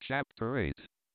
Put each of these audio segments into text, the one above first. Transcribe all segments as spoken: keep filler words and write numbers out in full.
Chapter eight.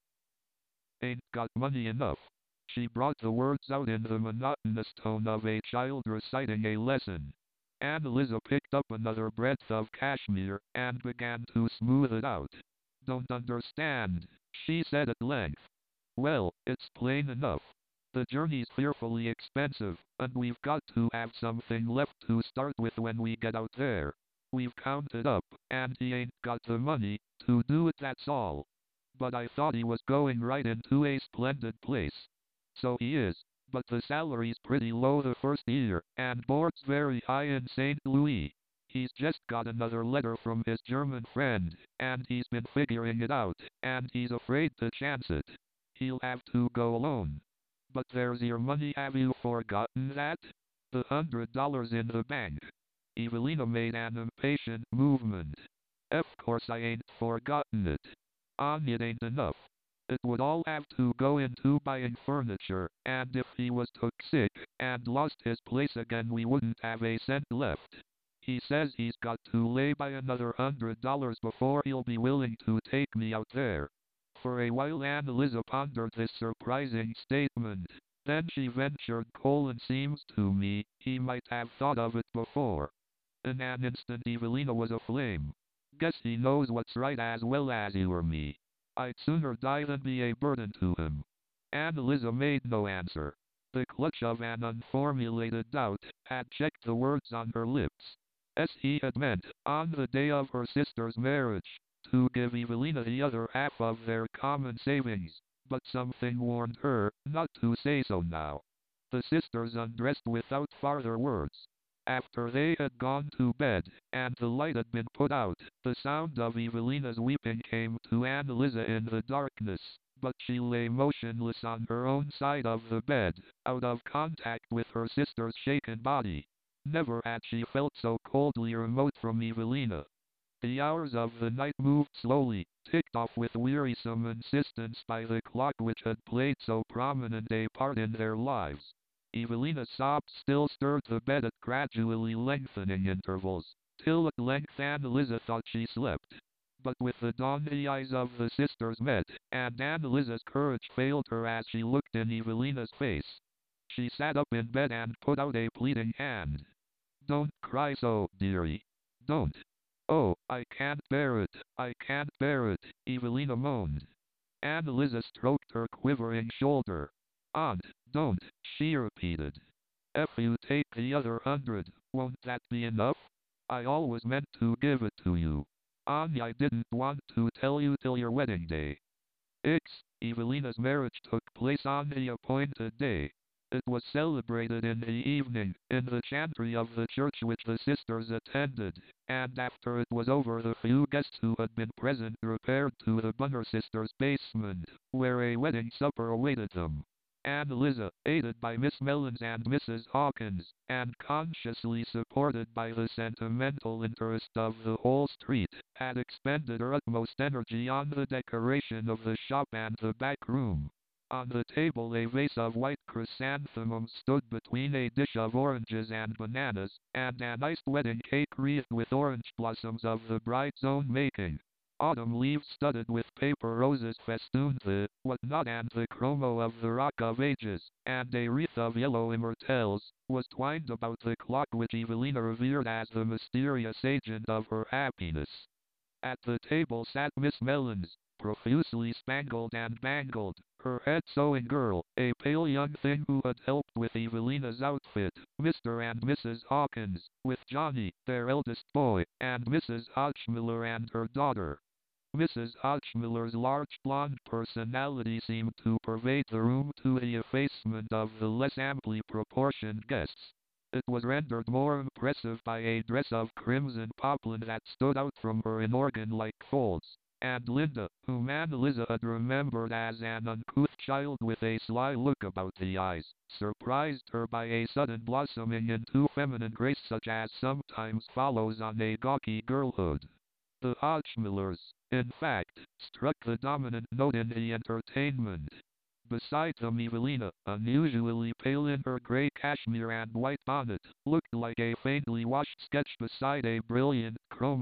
Ain't got money enough. She brought the words out in the monotonous tone of a child reciting a lesson. Annalisa picked up another breadth of cashmere and began to smooth it out. Don't understand, she said at length. Well, it's plain enough. The journey's fearfully expensive, and we've got to have something left to start with when we get out there. We've counted up, and he ain't got the money to do it, that's all. But I thought he was going right into a splendid place. So he is, but the salary's pretty low the first year, and board's very high in Saint Louis. He's just got another letter from his German friend, and he's been figuring it out, and he's afraid to chance it. He'll have to go alone. But there's your money, have you forgotten that? The hundred dollars in the bank. Evelina made an impatient movement. Of course I ain't forgotten it. On it ain't enough. It would all have to go into buying furniture, and if he was took sick, and lost his place again, we wouldn't have a cent left. He says he's got to lay by another hundred dollars before he'll be willing to take me out there. For a while Annalisa pondered this surprising statement. Then she ventured, Colin, seems to me, he might have thought of it before. In an instant Evelina was aflame. Guess he knows what's right as well as you or me. I'd sooner die than be a burden to him. Annalisa made no answer. The clutch of an unformulated doubt had checked the words on her lips. As he had meant, on the day of her sister's marriage, to give Evelina the other half of their common savings, but something warned her not to say so now. The sisters undressed without farther words. After they had gone to bed, and the light had been put out, the sound of Evelina's weeping came to Annalisa in the darkness, but she lay motionless on her own side of the bed, out of contact with her sister's shaken body. Never had she felt so coldly remote from Evelina. The hours of the night moved slowly, ticked off with wearisome insistence by the clock which had played so prominent a part in their lives. Evelina's sobs still stirred the bed at gradually lengthening intervals, till at length Annalisa thought she slept. But with the dawn the eyes of the sisters met, and Annalisa's courage failed her as she looked in Evelina's face. She sat up in bed and put out a pleading hand. Don't cry so, dearie. Don't. Oh, I can't bear it, I can't bear it, Evelina moaned. Annalisa stroked her quivering shoulder. Aunt, don't, she repeated. If you take the other hundred, won't that be enough? I always meant to give it to you. Only I didn't want to tell you till your wedding day. Ix, Evelina's marriage took place on the appointed day. It was celebrated in the evening, in the chantry of the church which the sisters attended, and after it was over the few guests who had been present repaired to the Bunner sisters' basement, where a wedding supper awaited them. Annalisa, aided by Miss Mellons and Missus Hawkins, and consciously supported by the sentimental interest of the whole street, had expended her utmost energy on the decoration of the shop and the back room. On the table a vase of white chrysanthemums stood between a dish of oranges and bananas, and an iced wedding cake wreathed with orange blossoms of the bride's own making. Autumn leaves studded with paper roses festooned the whatnot, and the chromo of the Rock of Ages, and a wreath of yellow immortelles was twined about the clock which Evelina revered as the mysterious agent of her happiness. At the table sat Miss Mellons, profusely spangled and bangled, her head sewing girl, a pale young thing who had helped with Evelina's outfit, Mister and Missus Hawkins, with Johnny, their eldest boy, and Missus Hodgmiller and her daughter. Missus Hodgmiller's large blonde personality seemed to pervade the room to the effacement of the less amply proportioned guests. It was rendered more impressive by a dress of crimson poplin that stood out from her in organ-like folds, and Linda, whom Annalisa had remembered as an uncouth child with a sly look about the eyes, surprised her by a sudden blossoming into feminine grace such as sometimes follows on a gawky girlhood. The Hodgmillers, in fact, struck the dominant note in the entertainment. Beside them Evelina, unusually pale in her grey cashmere and white bonnet, looked like a faintly washed sketch beside a brilliant chromo.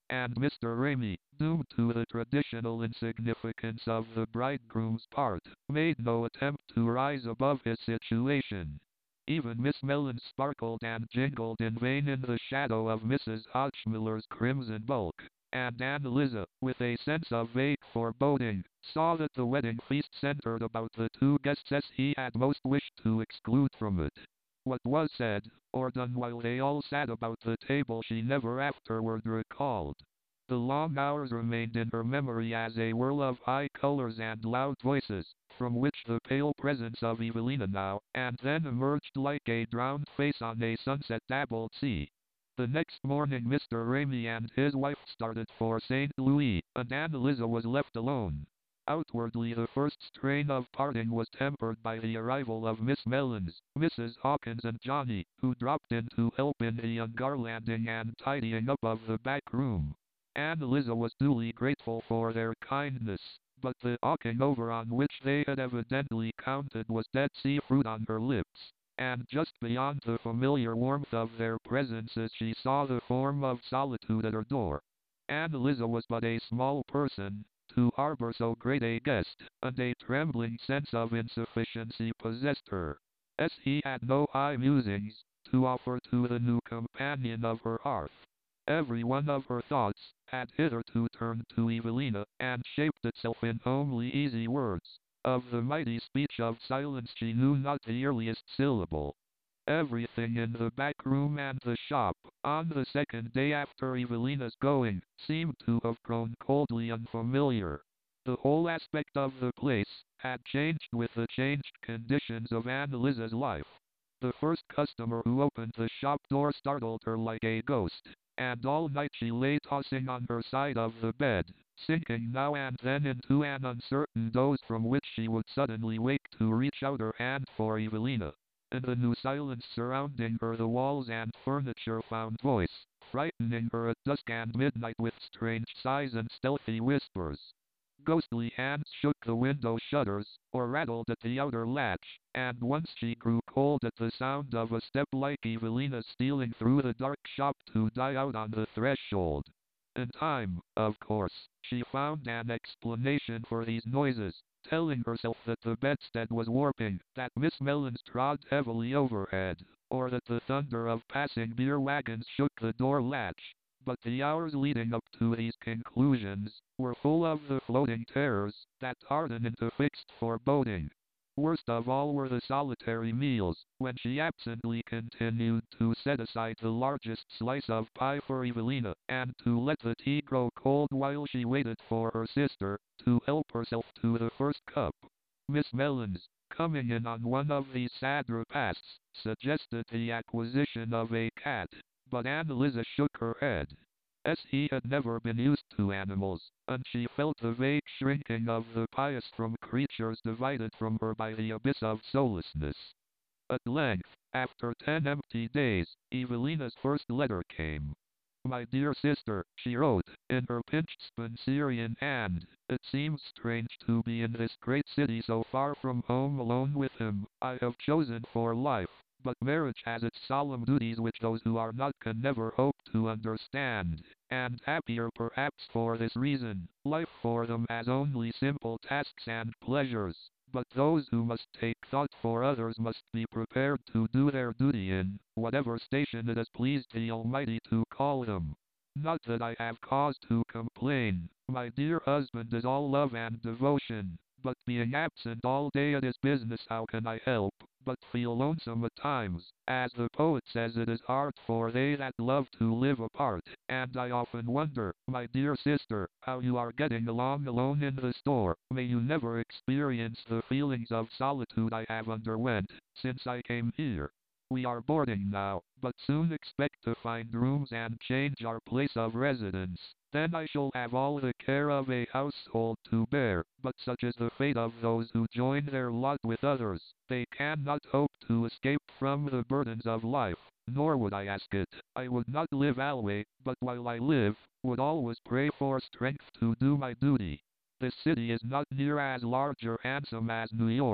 and Mister Raimi, doomed to the traditional insignificance of the bridegroom's part, made no attempt to rise above his situation. Even Miss Mellon sparkled and jingled in vain in the shadow of Missus Hotchmiller's crimson bulk, and Annalisa, with a sense of vague foreboding, saw that the wedding feast centered about the two guests as he had most wished to exclude from it. What was said, or done while they all sat about the table she never afterward recalled. The long hours remained in her memory as a whirl of high colors and loud voices, from which the pale presence of Evelina now and then emerged like a drowned face on a sunset-dabbled sea. The next morning Mister Raimi and his wife started for Saint Louis, and Annalisa was left alone. Outwardly the first strain of parting was tempered by the arrival of Miss Mellons, Missus Hawkins and Johnny, who dropped in to help in the ungarlanding and tidying up of the back room. Annalisa was duly grateful for their kindness, but the talking over on which they had evidently counted was dead seafood on her lips, and just beyond the familiar warmth of their presences she saw the form of Solitude at her door. Annalisa was but a small person to harbor so great a guest, and a trembling sense of insufficiency possessed her. As he had no high musings to offer to the new companion of her hearth, every one of her thoughts had hitherto turned to Evelina, and shaped itself in homely easy words. Of the mighty speech of silence she knew not the earliest syllable. Everything in the back room and the shop, on the second day after Evelina's going, seemed to have grown coldly unfamiliar. The whole aspect of the place had changed with the changed conditions of Annalisa's life. The first customer who opened the shop door startled her like a ghost, and all night she lay tossing on her side of the bed, sinking now and then into an uncertain doze from which she would suddenly wake to reach out her hand for Evelina. In the new silence surrounding her the walls and furniture found voice, frightening her at dusk and midnight with strange sighs and stealthy whispers. Ghostly hands shook the window shutters, or rattled at the outer latch, and once she grew cold at the sound of a step like Evelina stealing through the dark shop to die out on the threshold. In time, of course, she found an explanation for these noises, telling herself that the bedstead was warping, that Miss Mellons trod heavily overhead, or that the thunder of passing beer wagons shook the door latch. But the hours leading up to these conclusions were full of the floating terrors that hardened into fixed foreboding. Worst of all were the solitary meals, when she absently continued to set aside the largest slice of pie for Evelina, and to let the tea grow cold while she waited for her sister to help herself to the first cup. Miss Mellons, coming in on one of these sad repasts, suggested the acquisition of a cat, but Annalisa shook her head. As he had never been used to animals, and she felt the vague shrinking of the pious from creatures divided from her by the abyss of soullessness. At length, after ten empty days, Evelina's first letter came. My dear sister, she wrote, in her pinched Spencerian hand, it seems strange to be in this great city so far from home alone with him I have chosen for life, but marriage has its solemn duties which those who are not can never hope to understand, and happier perhaps for this reason, life for them has only simple tasks and pleasures. But those who must take thought for others must be prepared to do their duty in whatever station it has pleased the Almighty to call them. Not that I have cause to complain. My dear husband is all love and devotion, but being absent all day at his business, how can I help but feel lonesome at times? As the poet says, it is hard for they that love to live apart, and I often wonder, my dear sister, how you are getting along alone in the store. May you never experience the feelings of solitude I have underwent since I came here. We are boarding now, but soon expect to find rooms and change our place of residence. Then I shall have all the care of a household to bear, but such is the fate of those who join their lot with others. They cannot hope to escape from the burdens of life, nor would I ask it. I would not live always, but while I live, would always pray for strength to do my duty. This city is not near as large or handsome as New York,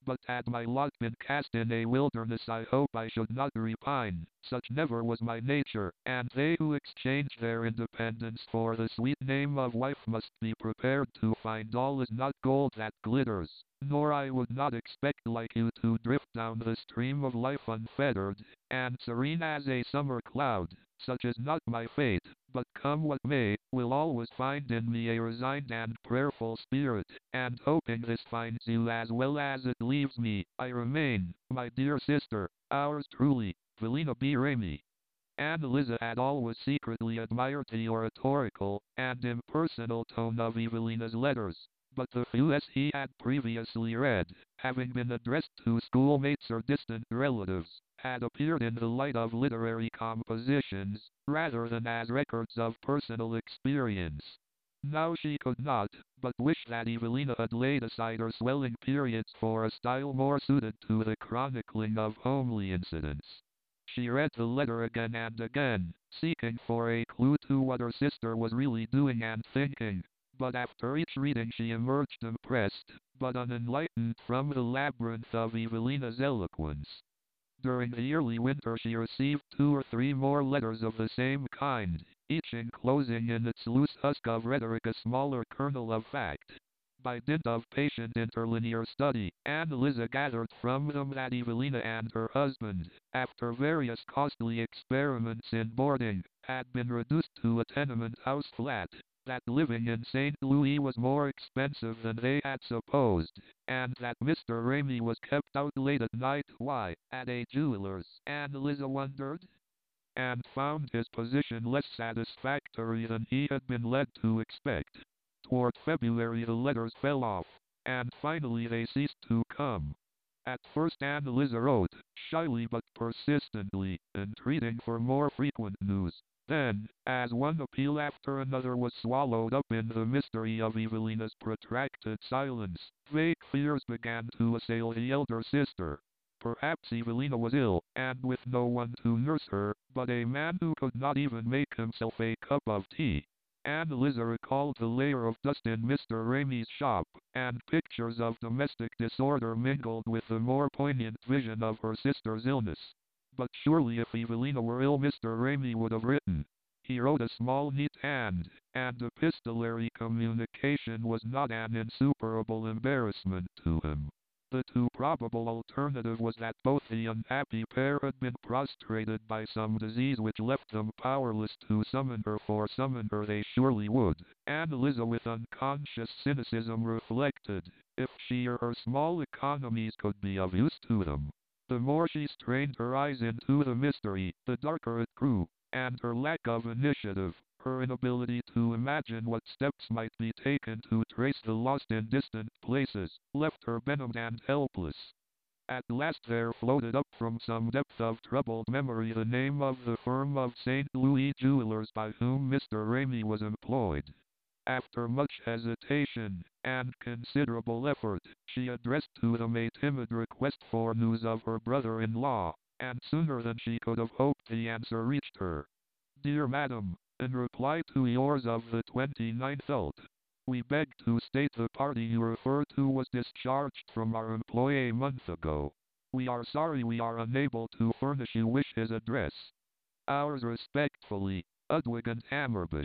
But had my lot been cast in a wilderness, I hope I should not repine. Such never was my nature, and they who exchange their independence for the sweet name of wife must be prepared to find all is not gold that glitters. Nor I would not expect like you to drift down the stream of life unfettered, and serene as a summer cloud. Such is not my fate, but come what may, will always find in me a resigned and prayerful spirit, and hoping this finds you as well as it leaves me, I remain, my dear sister, ours truly, Velina B. Ramey. Ann Eliza had always secretly admired the oratorical and impersonal tone of Evelina's letters, but the few as he had previously read, having been addressed to schoolmates or distant relatives, had appeared in the light of literary compositions, rather than as records of personal experience. Now she could not but wish that Evelina had laid aside her swelling periods for a style more suited to the chronicling of homely incidents. She read the letter again and again, seeking for a clue to what her sister was really doing and thinking, but after each reading she emerged impressed, but unenlightened from the labyrinth of Evelina's eloquence. During the early winter she received two or three more letters of the same kind, each enclosing in its loose husk of rhetoric a smaller kernel of fact. By dint of patient interlinear study, Ann Eliza gathered from them that Evelina and her husband, after various costly experiments in boarding, had been reduced to a tenement house flat, that living in Saint Louis was more expensive than they had supposed, and that Mister Ramey was kept out late at night. Why, at a jeweler's, Ann Eliza wondered, and found his position less satisfactory than he had been led to expect. Toward February the letters fell off, and finally they ceased to come. At first Ann Eliza wrote, shyly but persistently, entreating for more frequent news. Then, as one appeal after another was swallowed up in the mystery of Evelina's protracted silence, vague fears began to assail the elder sister. Perhaps Evelina was ill, and with no one to nurse her, but a man who could not even make himself a cup of tea. Ann Eliza recalled the layer of dust in Mister Ramey's shop, and pictures of domestic disorder mingled with the more poignant vision of her sister's illness. But surely if Evelina were ill Mister Ramey would have written. He wrote a small neat hand, and epistolary communication was not an insuperable embarrassment to him. The too probable alternative was that both the unhappy pair had been prostrated by some disease which left them powerless to summon her, for summon her they surely would. Ann Eliza with unconscious cynicism reflected, if she or her small economies could be of use to them. The more she strained her eyes into the mystery, the darker it grew, and her lack of initiative, her inability to imagine what steps might be taken to trace the lost in distant places, left her benumbed and helpless. At last there floated up from some depth of troubled memory the name of the firm of Saint Louis jewelers by whom Mister Ramey was employed. After much hesitation, and considerable effort, she addressed to them a timid request for news of her brother-in-law, and sooner than she could have hoped the answer reached her. Dear Madam, in reply to yours of the twenty-ninth ult. We beg to state the party you refer to was discharged from our employ a month ago. We are sorry we are unable to furnish you with his address. Ours respectfully, Udwig and Hammerbush.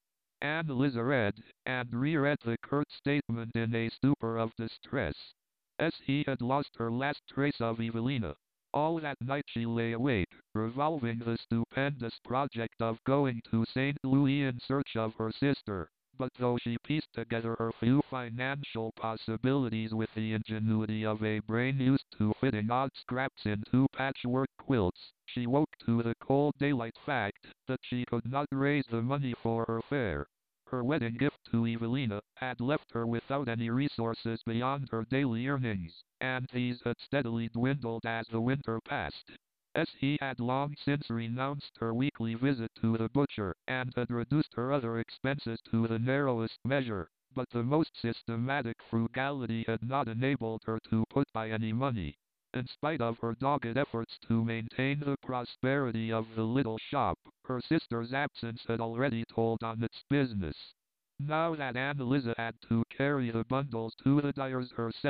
Ann Eliza read, and reread the curt statement in a stupor of distress. As he had lost her last trace of Evelina. All that night she lay awake, revolving the stupendous project of going to Saint Louis in search of her sister. But though she pieced together her few financial possibilities with the ingenuity of a brain used to fitting odd scraps into patchwork quilts, she woke to the cold daylight fact that she could not raise the money for her fare. Her wedding gift to Evelina had left her without any resources beyond her daily earnings, and these had steadily dwindled as the winter passed. As he had long since renounced her weekly visit to the butcher, and had reduced her other expenses to the narrowest measure, but the most systematic frugality had not enabled her to put by any money. In spite of her dogged efforts to maintain the prosperity of the little shop, her sister's absence had already told on its business. Now that Ann Eliza had to carry the bundles to the dyer's herself,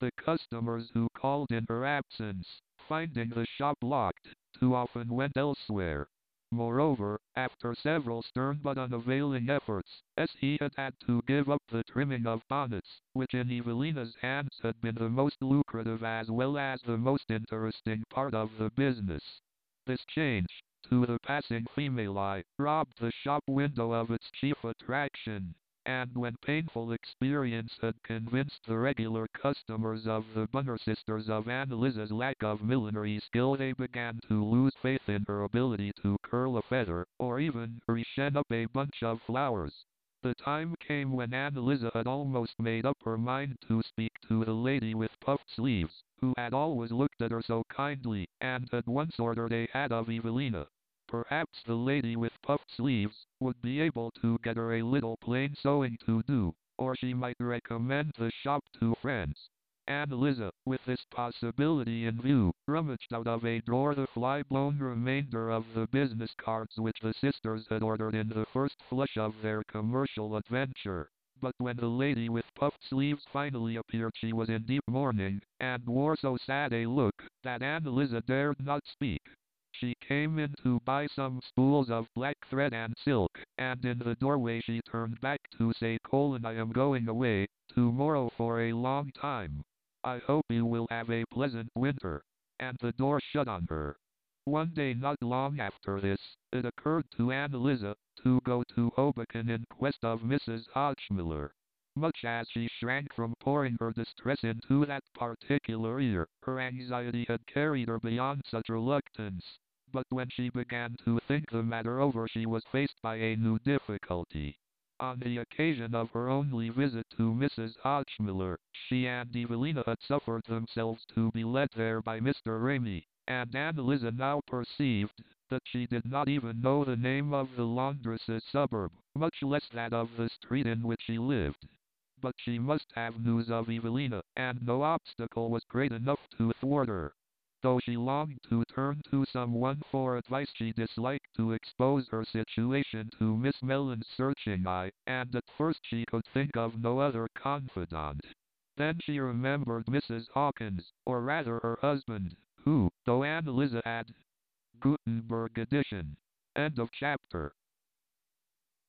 the customers who called in her absence, finding the shop locked, too often went elsewhere. Moreover, after several stern but unavailing efforts, as he had had to give up the trimming of bonnets, which in Evelina's hands had been the most lucrative as well as the most interesting part of the business. This change, to the passing female eye, robbed the shop window of its chief attraction, and when painful experience had convinced the regular customers of the Bunner sisters of Annalise's lack of millinery skill, they began to lose faith in her ability to curl a feather, or even reshen up a bunch of flowers. The time came when Annalisa had almost made up her mind to speak to the lady with puffed sleeves, who had always looked at her so kindly, and had once ordered a hat of Evelina. Perhaps the lady with puffed sleeves would be able to get her a little plain sewing to do, or she might recommend the shop to friends. Annalisa, with this possibility in view, rummaged out of a drawer the fly-blown remainder of the business cards which the sisters had ordered in the first flush of their commercial adventure. But when the lady with puffed sleeves finally appeared, she was in deep mourning, and wore so sad a look that Annalisa dared not speak. She came in to buy some spools of black thread and silk, and in the doorway she turned back to say, Colin, I am going away, tomorrow for a long time. I hope you will have a pleasant winter. And the door shut on her. One day not long after this, it occurred to Annalisa to go to Hoboken in quest of Missus Hodgmiller. Much as she shrank from pouring her distress into that particular ear, her anxiety had carried her beyond such reluctance. But when she began to think the matter over, she was faced by a new difficulty. On the occasion of her only visit to Missus Hodgmiller, she and Evelina had suffered themselves to be led there by Mister Ramey, and Annalisa now perceived that she did not even know the name of the laundress's suburb, much less that of the street in which she lived. But she must have news of Evelina, and no obstacle was great enough to thwart her. Though she longed to turn to someone for advice, she disliked to expose her situation to Miss Mellon's searching eye, and at first she could think of no other confidant. Then she remembered Missus Hawkins, or rather her husband, who, though Annalisa had Gutenberg edition. End of chapter.